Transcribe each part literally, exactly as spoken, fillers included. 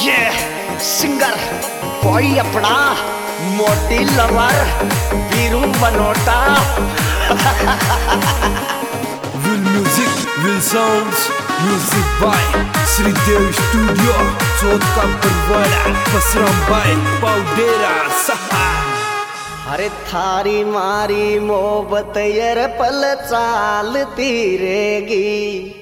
ये सिंगर कोई अपना मोटी lover Veeru Banota. Will music, will sounds, music by Shridev studio Chauth ka Parwara पसरम bye पाउडेरा सहा। अरे थारी मारी मोहब्बत यार पल चालती रहेगी,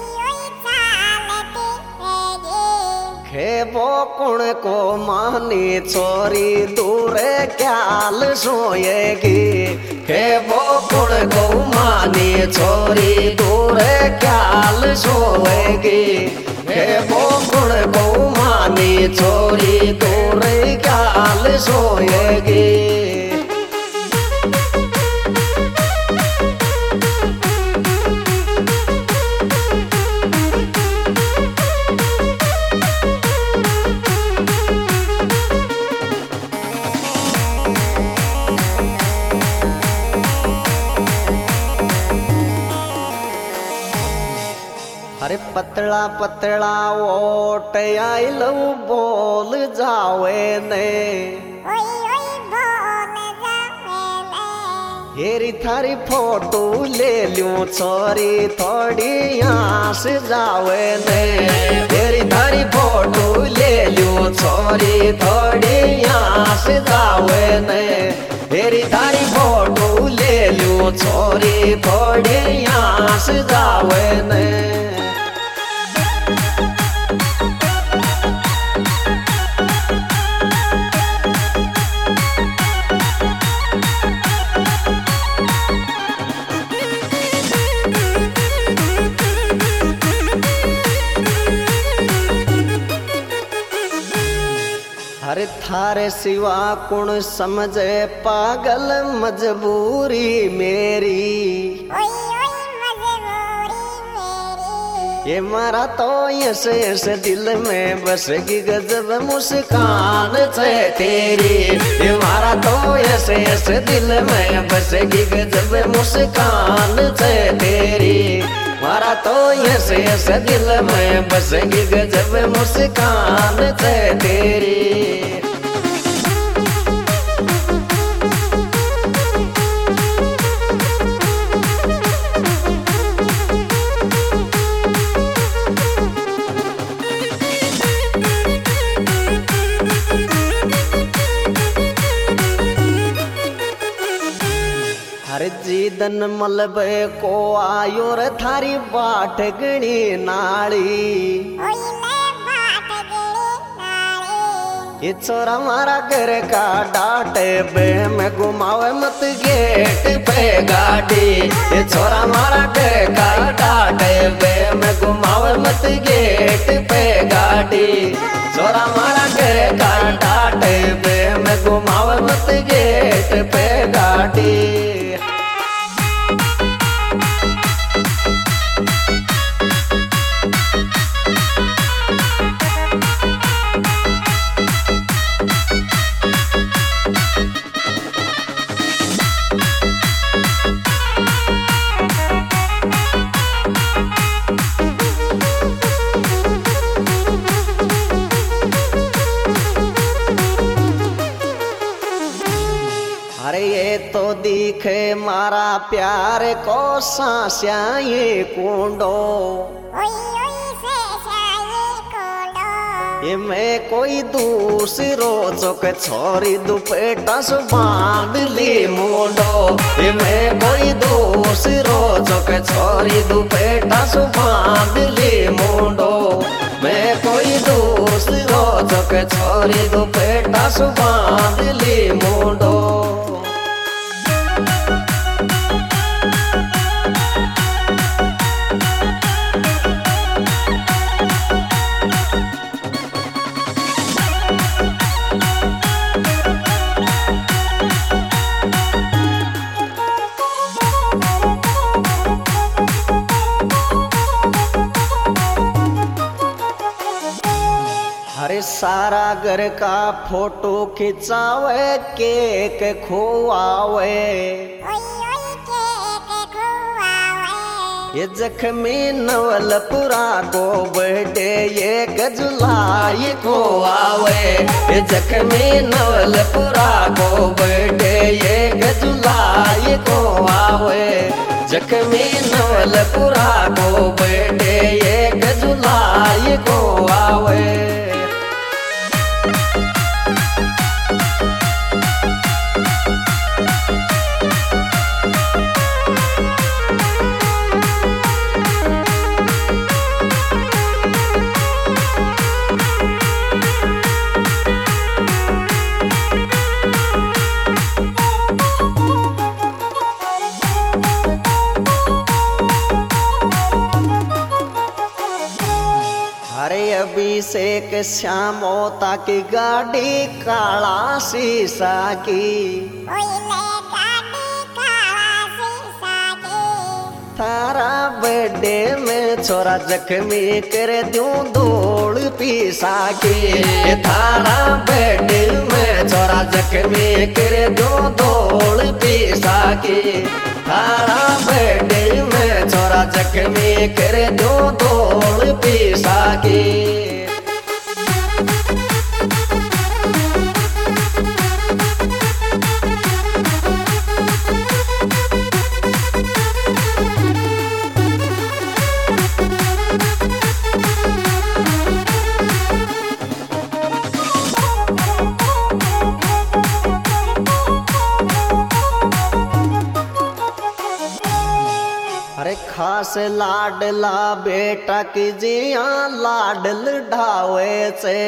खेबो कुण को मानी छोरी दूर ख्याल सोएगी, खेबो कुण को मानी छोरी दूर ख्याल सोएगी, खेबो कुण को मानी छोरी दूर ख्याल सोएगी। अरे पतला पतला ओट आई लव बोल जावे ने, हेरी थारी फोटो ले लूं छोरी थोड़ी आस जावे ने, हेरी थारी फोटो ले लूं छोरी थोड़ी आस जावे ने, हेरी थारी फोटो ले लूं छोरी थोड़ी आस जावे ने। अरे थारे सिवा कुण समझे पागल मजबूरी मेरी, ये मारा तो यस यस दिल में बसगी गजब मुस्कान से तेरी, ये मारा तो यस यस दिल में बसगी गजब मुस्कान से तेरी, मारा तो यस यस दिल में बसगी गजब मुस्कान से तेरी। अरे जीदन मलबे को आयो रे थारी बाट गणी नाली, ये छोरा मारा घर का डाटे बे में घुमावे मत गेट पे गाड़ी, ये छोरा मारा घर का डाटे बे में घुमावे मत गेट पे गाड़ी, छोरा मारा घर का डाटे बे में घुमावे मत गेट पे गाड़ी। अरे ये तो दिखे मारा प्यार को सांस्या ये कुंडो, ये मैं कोई दूसरो चौक छोरी दुपट्टा सु बांध ली मुंडो, ये मैं कोई दूसरो चौक छोरी दुपट्टा सु बांध ली मुंडो, मैं कोई दूसरो चौक छोरी दुपट्टा सु बांध ली मुंडो। अरे सारा घर का फोटो खिंचावे केक खुआवे, ये जख्मी नवलपुरा को बर्थडे एक जुलाई को आवे ये जख्मी नवलपुरा को बर्थडे एक जुलाई को आवे जख्मी नवलपुरा को बर्थडे एक जुलाई को आवे। अरे अभिषेक श्यामोता की गाड़ी काला शीशा की थारा बर्थडे में छोरा जख्मी कर दूं दौड़ पीसा की थारा बर्थडे में छोरा जख्मी कर दूं दौड़ पीसा की थारा बर्थडे में छोरा जख्मी कर दूं दौड़ पीसा की। अरे खास लाडला बेटा की जिया लाडल ढावे से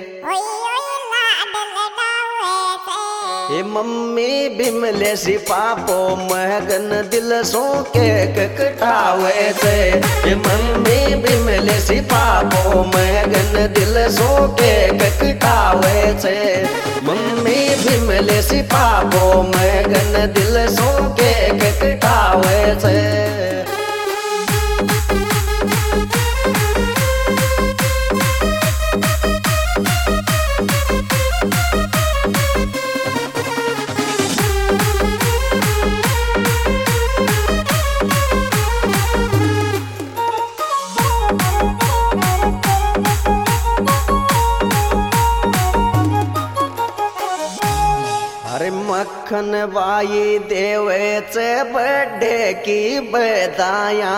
ये मम्मी बिमले सी पापो महगन दिल सो केक कटावे से ये मम्मी बिमले सी पापो महगन दिल सो केक कटावे से मम्मी बिमले सी पापो महगन दिल सो केक कटावे से। अरे मक्खन बाई देवे चे बर्थडे की बधाया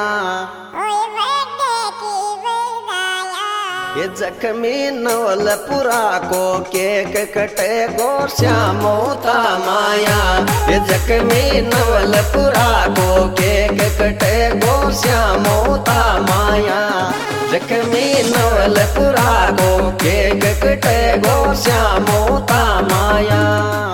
ये जख्मी नवलपुरा को केक कटे गो श्यामोता माया ये जख्मी नवलपुरा को केक कटे गो श्यामोता माया जख्मी नवलपुरा को केक कटे गो श्यामोता माया।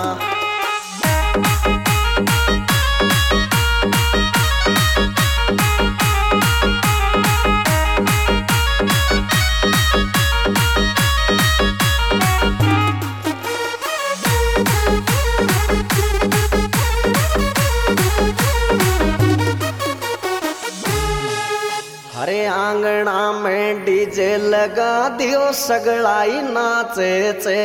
अरे आंगना में डीजे लगा दियो सगड़ाई नाचे चे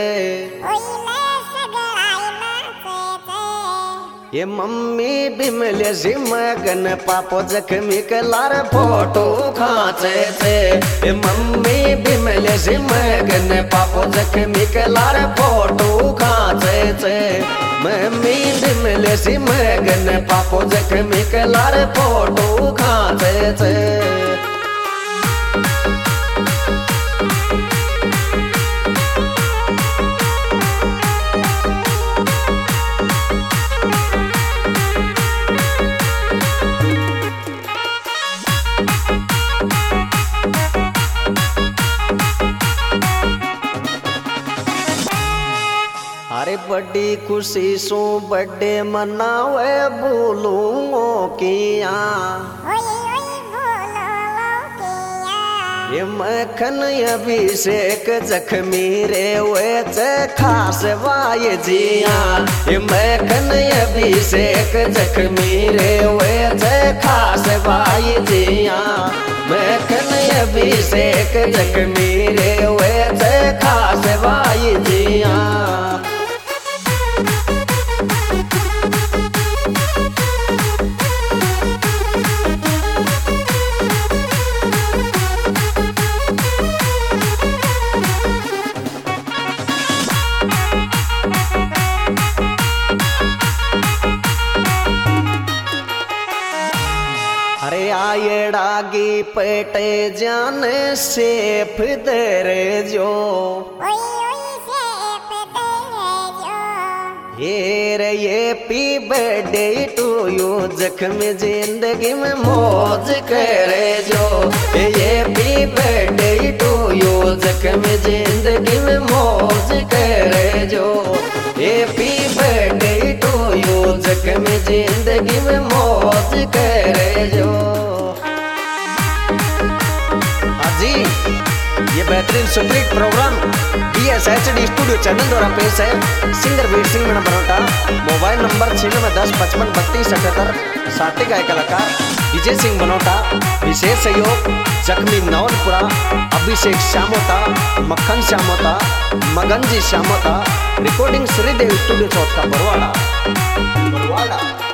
ये मम्मी बिमले सी मगन पापो जख्मी के लार फोटो खाचे थे ये मम्मी बिमले सी मगन पापो जख्मी के लार फोटो खाचे थे मम्मी बिमले सी मगन पापो जख्मी के लार फोटो खाचे थे। अरे बड़ी खुशी सो बर्थडे मनावे बोलूंगो किया ये मखन अभिषेक जख्मी रे वे खास वाय जिया ये मखन अभिषेक जख्मी रे वे खास वाय जिया मखन अभिषेक जख्मी रे वे खास वाय जिया। पेट जान सेफ दर जो ये रे ये पी बर्थडे टू यू जख्म जिंदगी में मौज करे जो ये पी बर्थडे टू यू जख्म जिंदगी में मौज करे जो ये पी बर्थडे टू यू जख्म जिंदगी में मौज करे जो। जी ये बेहतरीन superhit programme B S H D studio channel द्वारा पेश है। Singer Veer Singh Meena Banota, mobile number छियानवे दस पचपन बत्तीस अठहत्तर। साथी गाय कलाकार विजय सिंह बनोटा, विशेष सहयोग जख्मी नवलपुरा, अभिषेक श्यामोता, मक्खन श्यामोता, मगन जी श्यामोता। Recording Shridev studio Chauth ka Barwara Barwara.